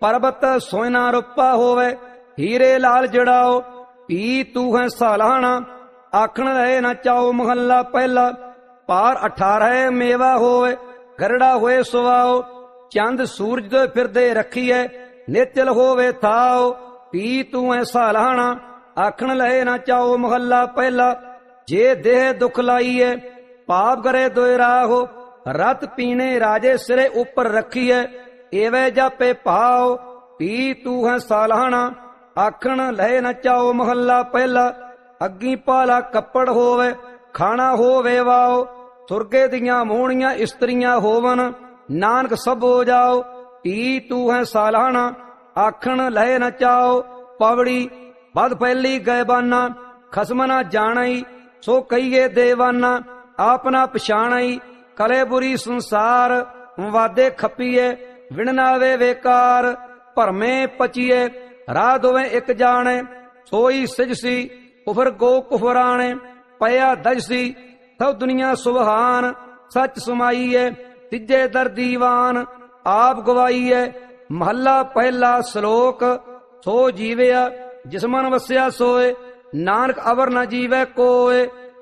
पर्वत सोना रूपा होवे, हीरे लाल जड़ाओ, पी तू है सालाना, आखण रहे न चाओ। महला पहला। पार 18 मेवा होवे, गरड़ा होए सुवाओ, चंद सूरज दे फिरदे रखीए, निचल होवे थाओ, पी तू है सालाना, आखण लहे न चाओ। महला पहला। जे देह दुख लाईए, पाप करे दोए राहो, रत पीने राजे सिरे ऊपर रखीए, एवे जापे पाओ, पी तू है सालाना, आखण लहे न चाओ। महला पहला। अग्गी पाला कपड़ होवे, खाना होवे वाओ, सुरगे दियां मोहणियां इस्त्रियां होवन, नानक सब हो जाओ, पी तू है सालाना, आखण लहे न चाओ। पवड़ी बद फैली गैबाना, खसम ना जानाई, सो कहिए देवाना, आपना पछाणाई, कले बुरी संसार, वादे खपीए, विणनावे वेकार, भरमे पचीए, राह दोवें एक जाने, सोई सिजसी, कुफर गो कुफराने, पया दजसी, सब दुनिया सुबहान, सच सुमाईए, तिजे दर दीवान, आप गवाईए। महला पहला। श्लोक। सो जीवया जिसमन वस्या सोए, नानक अवर न जीवे कोय,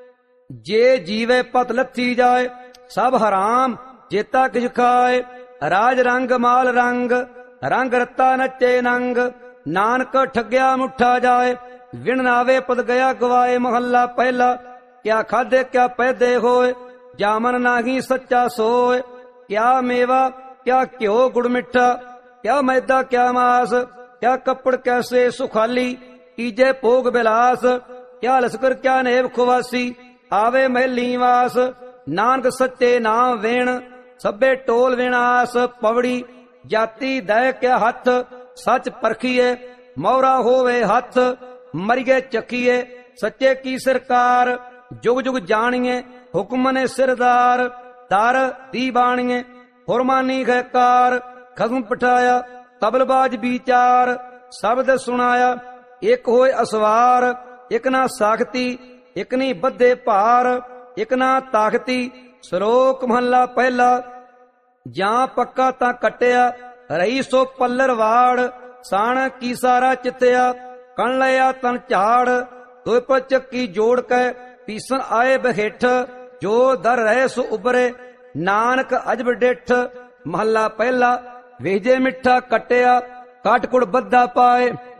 जे जीवे पत लथी जाए, सब हराम जेता किछ खाए, राज रंग माल रंग, रंग रत्ता नचे नंग, नानक ठग्या मुठा जाए, विण नावे पद गया गवाए। महला पहला। क्या खादे क्या पैदे होए, जामन नाही सच्चा सोए, क्या मेवा क्या घ्यो गुड़ मिठा, क्या मैदा क्या मास, क्या कपड़ कैसे सुखाली, कीजे भोग बिलास, क्या लश्कर क्या नेब खुवासी, आवे महली वास, नानक सच्चे नाम वेण, सभे टोल विनाश। पवड़ी। जाति दय क्या हथ, सच परखिए, मोहरा होवे हथ, मरिए चखिए, सच्चे की सरकार, जुग जुग जानिए, हुक्म ने सिरदार, दर दी बाणिए, फुरमानी गहकार, खसम पठाया, तबलबाज विचार, शब्द सुनाया, एक होए असवार, एक ना साखती, एक नी बद्धे भार, एक ना ताकती। श्लोक। महला पहला। जां पक्का तां कटिया, रही सो पल्लर वाड़, साण की सारा चित्या, कण लिया तन झाड़, दो पर चक्की जोड़ के, पीसन आए बहेठ, जो दर रहे सो उबरे, नानक अजब डिठ। महला पहला। वेजे मिठा कटिया, काटकुड़ बद्धा पाए,